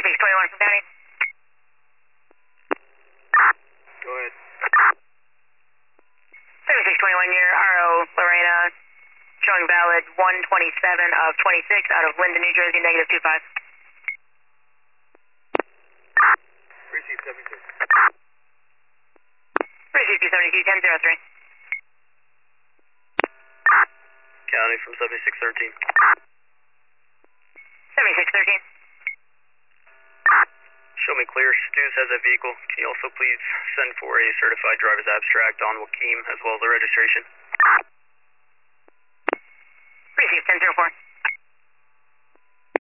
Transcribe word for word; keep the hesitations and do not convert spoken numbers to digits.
seventy-six twenty-one from County. Go ahead. seventy-six twenty-one, your R O Lorena, showing valid one twenty-seven of twenty-six out of Linden, New Jersey, negative two five. Receive seventy-six. Receive two seventy-two, ten zero three. County from seventy-six thirteen. seventy-six thirteen. Show me clear. Stews has a vehicle. Can you also please send for a certified driver's abstract on Wakeem as well as the registration? Receive ten zero four.